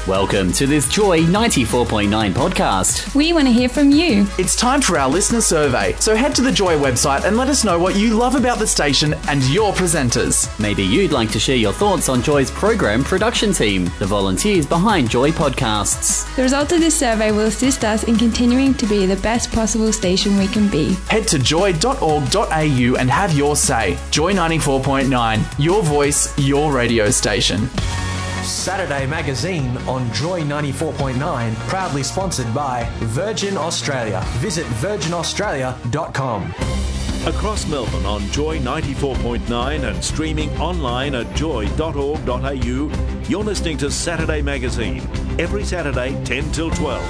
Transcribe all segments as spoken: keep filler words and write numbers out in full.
Welcome to this Joy ninety-four point nine podcast. We want to hear from you. It's time for our listener survey, so head to the Joy website and let us know what you love about the station and your presenters. Maybe you'd like to share your thoughts on Joy's program production team, the volunteers behind Joy Podcasts. The result of this survey will assist us in continuing to be the best possible station we can be. Head to joy dot org dot a u and have your say. Joy ninety-four point nine, your voice, your radio station. Saturday Magazine on Joy ninety-four point nine, proudly sponsored by Virgin Australia. Visit virgin australia dot com. Across Melbourne on Joy ninety-four point nine and streaming online at joy dot org dot a u, you're listening to Saturday Magazine, every Saturday ten till twelve.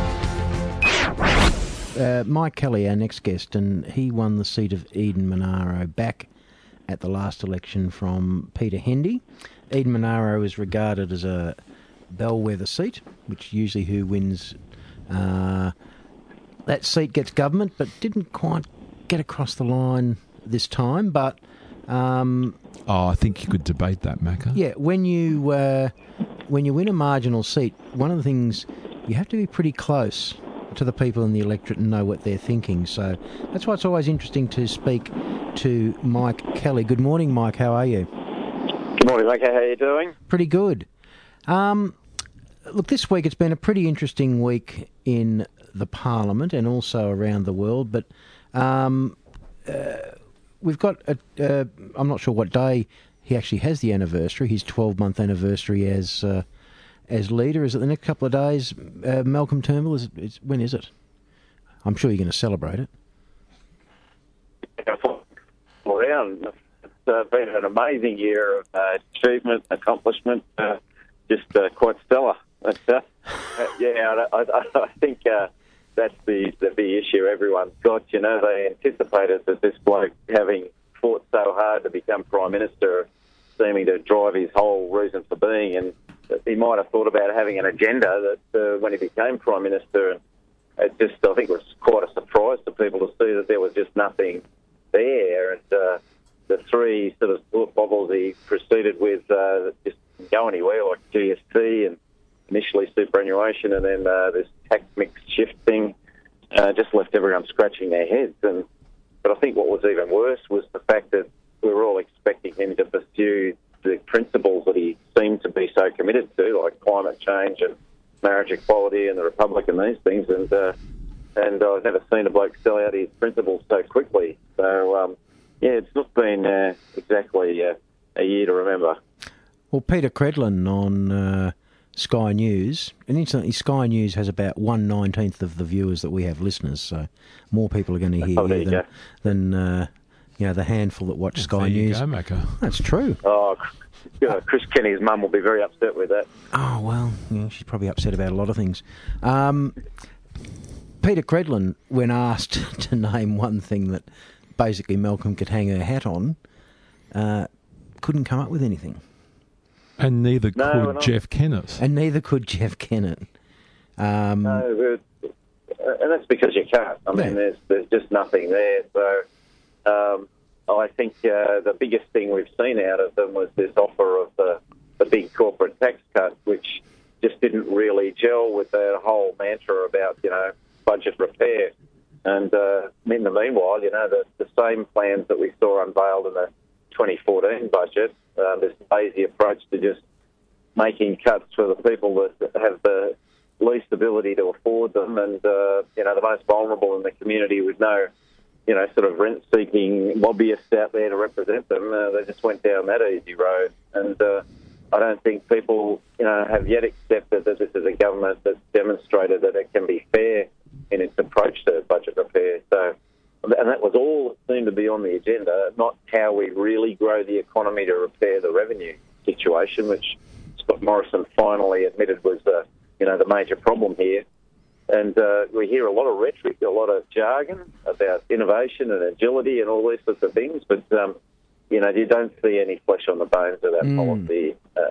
Uh, Mike Kelly, our next guest, and he won the seat of Eden Monaro back at the last election from Peter Hendy. Eden Monaro is regarded as a bellwether seat, which usually who wins uh, that seat gets government, but didn't quite get across the line this time. But um, oh, I think you could debate that, Macca. Yeah, when you uh, when you win a marginal seat, one of the things you have to be pretty close to the people in the electorate and know what they're thinking. So that's why it's always interesting to speak to Mike Kelly. Good morning, Mike. How are you? Good morning, Mike. How are you doing? Pretty good. Um, look, this week it's been a pretty interesting week in the Parliament and also around the world. But um, uh, we've got, a, uh, I'm not sure what day he actually has the anniversary, his twelve-month anniversary as uh, as leader. Is it the next couple of days, uh, Malcolm Turnbull? Is it, is, when is it? I'm sure you're going to celebrate it. Around. It's uh, been an amazing year of uh, achievement, accomplishment, uh, just uh, quite stellar. But, uh, uh, yeah, I, I, I think uh, that's the, the big issue everyone's got. You know, they anticipated that this bloke, having fought so hard to become Prime Minister, seeming to drive his whole reason for being, and he might have thought about having an agenda that uh, when he became Prime Minister, and it just, I think it was quite a surprise to people to see that there was just nothing there. And uh, the three sort of thought bubbles he proceeded with uh, just didn't go anywhere, like G S T and initially superannuation, and then uh, this tax mix shift thing uh, just left everyone scratching their heads. And but I think what was even worse was the fact that we were all expecting him to pursue the principles that he seemed to be so committed to, like climate change and marriage equality and the Republic and these things. And uh, and I've never seen a bloke sell out his principles so quickly. So, um, yeah, it's not been uh, exactly uh, a year to remember. Well, Peter Credlin on uh, Sky News, and incidentally, Sky News has about one nineteenth of the viewers that we have listeners, so more people are going to hear oh, you than, than uh, you know, the handful that watch Well, Sky there you News. go, Macca. That's true. Oh, Chris Kenny's mum will be very upset with that. Oh, well, yeah, she's probably upset about a lot of things. Um, Peter Credlin, when asked to name one thing that basically Malcolm could hang her hat on, uh, couldn't come up with anything. And neither No, could we're not. Jeff Kennett. And neither could Jeff Kennett. Um, No, but, uh, and that's because you can't. I mean, Yeah. there's there's just nothing there. So um, I think uh, the biggest thing we've seen out of them was this offer of the, the big corporate tax cut, which just didn't really gel with that whole mantra about, you know, budget repair. And uh, in the meanwhile, you know, the, the same plans that we saw unveiled in the twenty fourteen budget, uh, this lazy approach to just making cuts for the people that have the least ability to afford them and, uh, you know, the most vulnerable in the community with no, you know, sort of rent-seeking lobbyists out there to represent them. Uh, they just went down that easy road. And uh, I don't think people, you know, have yet accepted that this is a government that's demonstrated that it can be fair in its approach to budget repair. So, and that was all that seemed to be on the agenda, not how we really grow the economy to repair the revenue situation, which Scott Morrison finally admitted was, uh, you know, the major problem here. And uh, we hear a lot of rhetoric, a lot of jargon about innovation and agility and all these sorts of things, but, um, you know, you don't see any flesh on the bones of that mm. policy. Uh,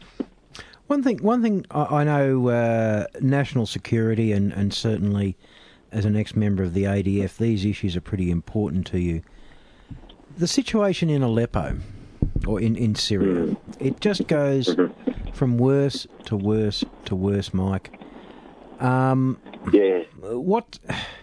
One thing, one thing I, I know, uh, national security and, and certainly as an ex-member of the A D F, these issues are pretty important to you. The situation in Aleppo, or in, in Syria, it just goes from worse to worse to worse, Mike. Um, yeah. What?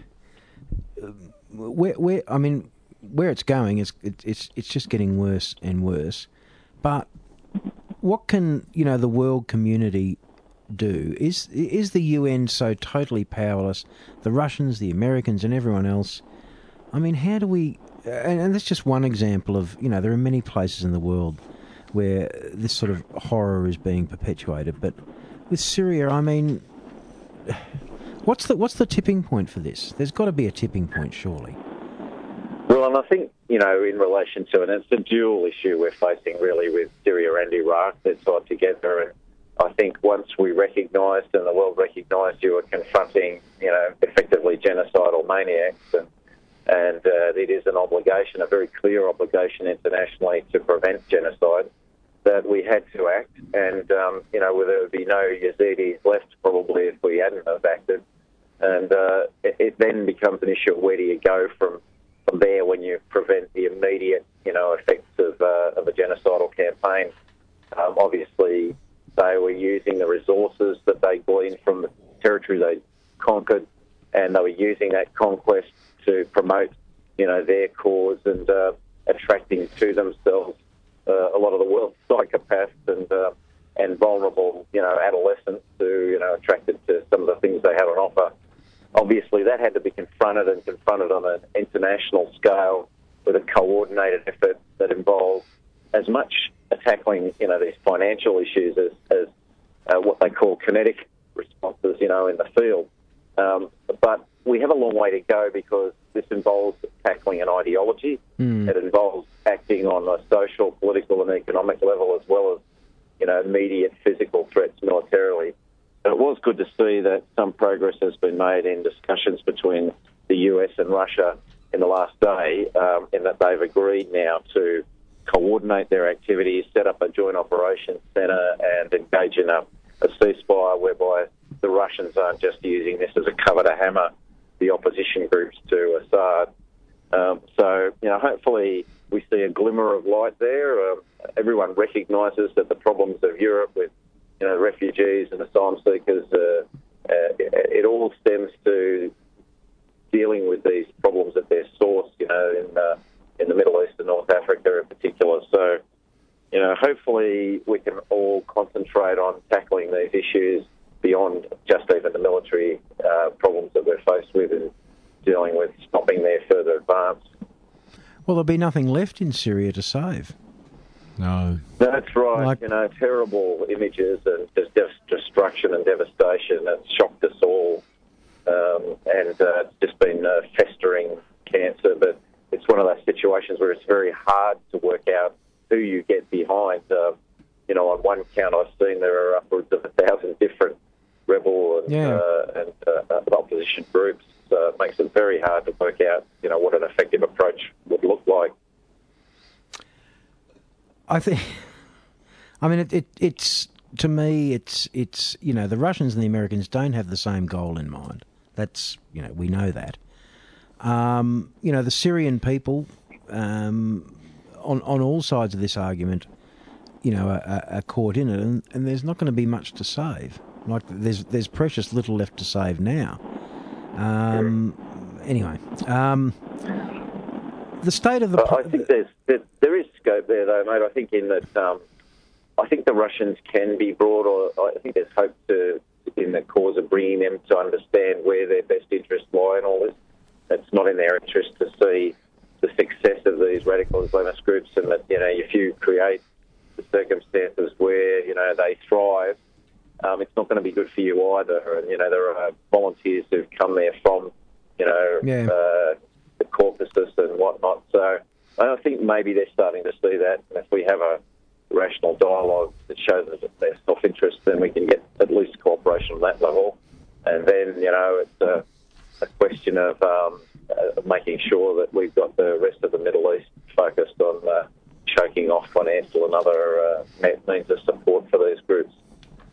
Where? Where? I mean, where it's going is it, it's it's just getting worse and worse. But what can you know the world community do? Is is the U N so totally powerless? The Russians, the Americans, and everyone else. I mean, how do we? And, and that's just one example of you know there are many places in the world where this sort of horror is being perpetuated. But with Syria, I mean, what's the what's the tipping point for this? There's got to be a tipping point, surely. Well, and I think, you know, in relation to it, it's a dual issue we're facing really with Syria and Iraq that's tied together. And I think once we recognised and the world recognised you were confronting, you know, effectively genocidal maniacs, and, and uh, it is an obligation, a very clear obligation internationally to prevent genocide, that we had to act. And, um, you know, there would be no Yazidis left probably if we hadn't have acted. And uh, it, it then becomes an issue of where do you go from From there, when you prevent the immediate, you know, effects of, uh, of a genocidal campaign. Um, obviously, they were using the resources that they gleaned from the territory they conquered, and they were using that conquest to promote, you know, their cause and uh, attracting to themselves uh, a lot of the world's psychopaths and uh, and vulnerable, you know, adolescents who, you know, attracted to some of the things they had on offer. Obviously, that had to be confronted and confronted on an international scale with a coordinated effort that involved as much tackling, you know, these financial issues as, as uh, what they call kinetic responses, you know, in the field. Um, but we have a long way to go because this involves tackling an ideology. Mm. It involves acting on a social, political and economic level as well as, you know, immediate physical threats militarily. It was good to see that some progress has been made in discussions between the U S and Russia in the last day, um, in that they've agreed now to coordinate their activities, set up a joint operations centre and engage in a, a ceasefire whereby the Russians aren't just using this as a cover to hammer the opposition groups to Assad. Um, so, you know, hopefully we see a glimmer of light there. Um, everyone recognises that the problems of Europe with you know, refugees and asylum seekers, uh, uh, it all stems to dealing with these problems at their source, you know, in uh, in the Middle East and North Africa in particular. So, you know, hopefully we can all concentrate on tackling these issues beyond just even the military uh, problems that we're faced with and dealing with stopping their further advance. Well, there'll be nothing left in Syria to save. No. That's right. Like, you know, terrible images and just destruction and devastation. It's shocked us all. Um, and uh, it's just been uh, festering cancer. But it's one of those situations where it's very hard to work out who you get behind. Uh, you know, on one count, I've seen there are upwards of a thousand different rebel and, yeah. uh, and uh, opposition groups. So it makes it very hard to work out, you know, what an effective approach would look like. I think, I mean, it, it, it's, to me, it's, it's, you know, the Russians and the Americans don't have the same goal in mind. That's, you know, we know that. Um, you know, the Syrian people, um, on, on all sides of this argument, you know, are, are caught in it, and, and there's not going to be much to save. Like, there's, there's precious little left to save now. Um, anyway, um, the state of the... I think there's there, there is scope there, though, mate. I think in that, um, I think the Russians can be brought, or I think there's hope to in the cause of bringing them to understand where their best interests lie in all this. It's not in their interest to see the success of these radical Islamist groups, and that, you know, if you create the circumstances where, you know, they thrive, um, it's not going to be good for you either. And, you know, there are volunteers who've come there from, you know, yeah. uh, the Caucasus and whatnot. So I think maybe they're starting to see that. And if we have a rational dialogue that shows that their self-interest, then we can get at least cooperation on that level. And then, you know, it's a, a question of um, uh, making sure that we've got the rest of the Middle East focused on uh, choking off financial and other uh, means of support for these groups.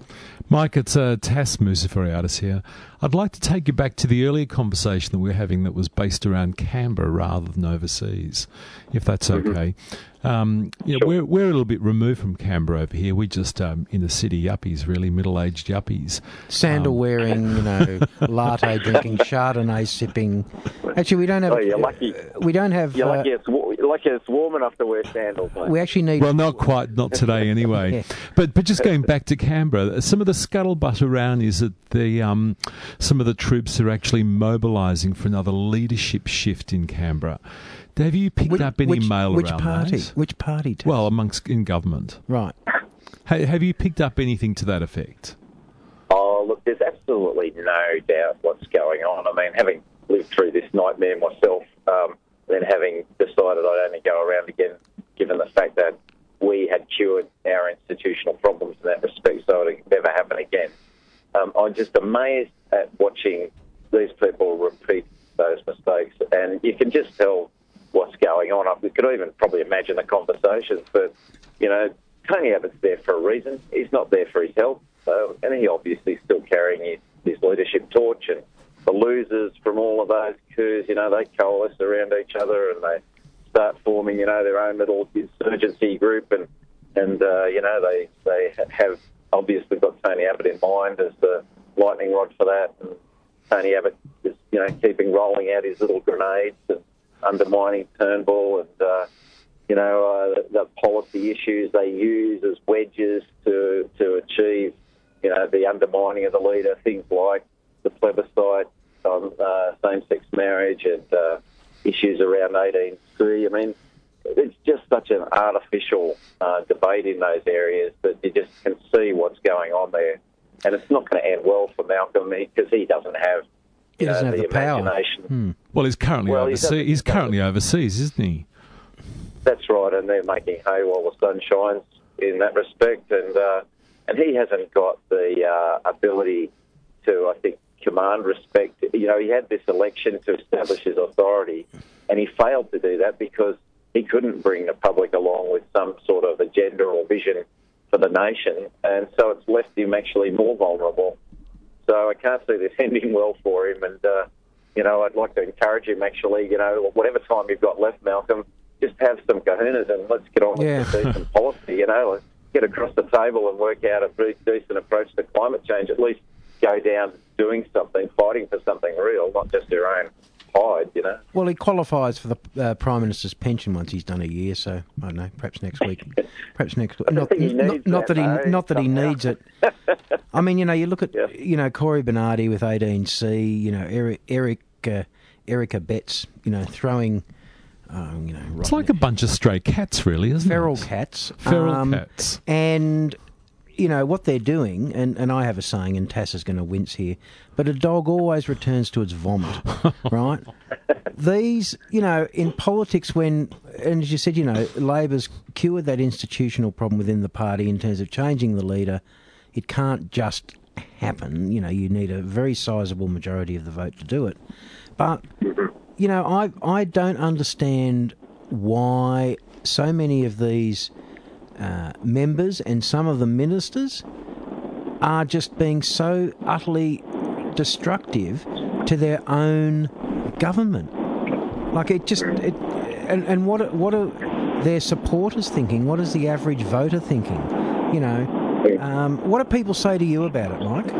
Mike, it's uh, Tass Musafariadis here. I'd like to take you back to the earlier conversation that we were having that was based around Canberra rather than overseas, if that's okay. Mm-hmm. Um, you know, sure. we're, we're a little bit removed from Canberra over here. We're just um, inner city yuppies, really, middle-aged yuppies. Sandal um, wearing, you know, latte drinking, Chardonnay sipping. Actually, we don't have... Oh, you're lucky. We don't have... You're uh, lucky it's, you're lucky it's warm enough to wear sandals, mate. We actually need... Well, not quite, not today anyway. yeah. But but just going back to Canberra, some of the scuttlebutt around is that the um, some of the troops are actually mobilising for another leadership shift in Canberra. Have you picked which, up any which, mail which around party? those? Which party? Tess? Well, amongst in government. Right. Hey, have you picked up anything to that effect? Oh, look, there's absolutely no doubt what's going on. I mean, having lived through this nightmare myself, um, then having decided I'd only go around again, given the fact that we had cured our institutional problems in that respect, so it would never happen again. Um, I'm just amazed at watching these people repeat those mistakes, and you can just tell what's going on. We could even probably imagine the conversations, but, you know, Tony Abbott's there for a reason. He's not there for his health, so, and he obviously is still carrying his, his leadership torch, and the losers from all of those coups, you know, they coalesce around each other and they start forming, you know, their own little insurgency group, and, and uh, you know, they, they have obviously got Tony Abbott in mind as the lightning rod for that, and Tony Abbott is, you know, keeping rolling out his little grenades and undermining Turnbull, and, uh, you know, uh, the policy issues they use as wedges to to achieve, you know, the undermining of the leader, things like the plebiscite on uh, same-sex marriage and uh, issues around eighteen C. I mean, it's just such an artificial uh, debate in those areas that you just can see what's going on there. And it's not going to end well for Malcolm because he doesn't have, he you doesn't know, have the, the power. imagination. Hmm. Well, he's currently well, overseas. He he's currently overseas, isn't he? That's right, and they're making hay while the sun shines in that respect. And uh, and he hasn't got the uh, ability to, I think, command respect. You know, he had this election to establish his authority, and he failed to do that because he couldn't bring the public along with some sort of agenda or vision for the nation, and so it's left him actually more vulnerable. So I can't see this ending well for him, and, uh, you know, I'd like to encourage him actually, you know, whatever time you've got left, Malcolm, just have some kahunas and let's get on with yeah. some decent policy, you know, let's get across the table and work out a pretty decent approach to climate change, at least go down doing something, fighting for something real, not just your own hide, you know. Well, he qualifies for the uh, Prime Minister's pension once he's done a year, so I don't know, perhaps next week. Perhaps next week. Not, not, not that, that he, not that he needs it. I mean, you know, you look at, yeah. you know, Corey Bernardi with eighteen C, you know, Eric, Eric uh, Erica Betts, you know, throwing, um, you know, right it's like now. a bunch of stray cats, really, isn't Feral it? Feral cats. Feral um, cats. And, you know, what they're doing, and, and I have a saying, and Tass is going to wince here, but a dog always returns to its vomit, right? These, you know, in politics when, and as you said, you know, Labor's cured that institutional problem within the party in terms of changing the leader. It can't just happen. You know, you need a very sizable majority of the vote to do it. But, you know, I I don't understand why so many of these uh, members and some of the ministers are just being so utterly destructive to their own government. Like it just, it, and and what are, what are their supporters thinking? What is the average voter thinking? You know, um, what do people say to you about it, Mike?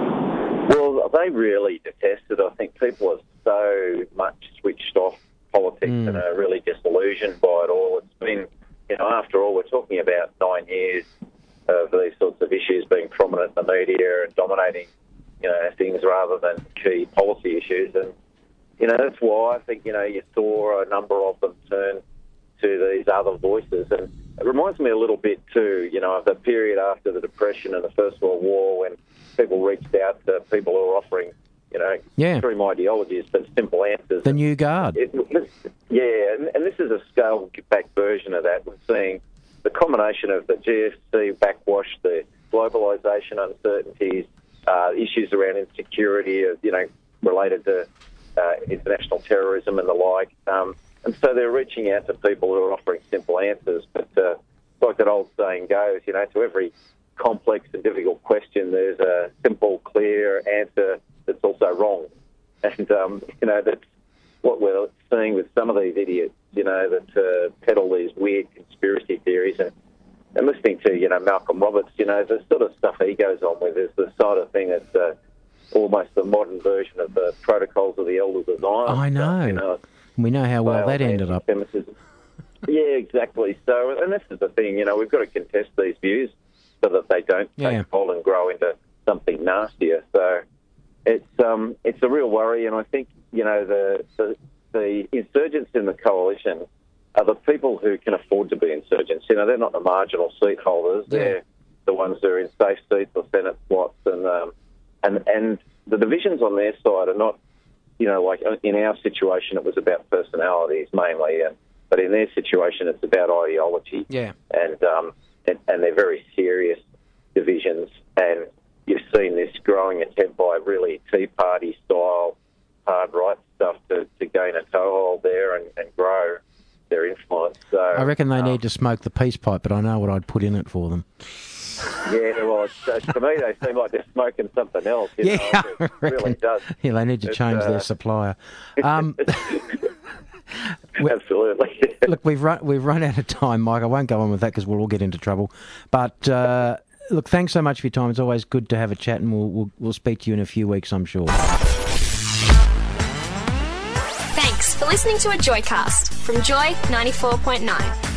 Well, they really detest it. I think people are so much switched off politics mm. and are really disillusioned by it all. It's been, you know, after all, we're talking about nine years of these sorts of issues being prominent in the media and dominating, you know, things rather than key policy issues. And, you know, that's why I think, you know, you saw a number of them turn to these other voices. And it reminds me a little bit, too, you know, of the period after the Depression and the First World War when people reached out to people who were offering, you know, yeah. extreme ideologies but simple answers. The New Guard. It, this, yeah, and, and this is a scaled-back version of that. We're seeing the combination of the G F C backwash, the globalisation uncertainties, uh, issues around insecurity, uh, you know, related to uh, international terrorism and the like. Um, and so they're reaching out to people who are offering simple answers. But uh, like that old saying goes, you know, to every complex and difficult question, there's a simple, clear answer that's also wrong. And, um, you know, that's what we're seeing with some of these idiots, you know, that uh, peddle these weird conspiracy theories. And, and listening to, you know, Malcolm Roberts, you know, the sort of stuff he goes on with is the sort of thing that's uh, almost the modern version of the protocols of the Elders of Zion. I know. Stuff, you know. We know how well that ended up. Yeah, exactly. So, and this is the thing, you know, we've got to contest these views so that they don't take Yeah. hold and grow into something nastier. So it's um, it's a real worry, and I think, you know, the, the the insurgents in the coalition are the people who can afford to be insurgents. You know, they're not the marginal seat holders. Yeah. They're the ones who are in safe seats or Senate slots, and um, and and the divisions on their side are not, you know, like in our situation, it was about personalities mainly, and, but in their situation, it's about ideology. Yeah. And, um, and and they're very serious divisions, and you've seen this growing attempt by really Tea Party style hard right stuff to, to gain a toehold there and, and grow their influence. So I reckon they um, need to smoke the peace pipe, but I know what I'd put in it for them. Yeah, well, it's, uh, to me, they seem like they're smoking something else. You Yeah, know? I It really reckon. does. Yeah, they need to It's, change uh, their supplier. Um, Absolutely. look, we've run we've run out of time, Mike. I won't go on with that because we'll all get into trouble. But uh, look, thanks so much for your time. It's always good to have a chat, and we'll we'll, we'll speak to you in a few weeks, I'm sure. Thanks for listening to a Joycast from Joy ninety-four point nine.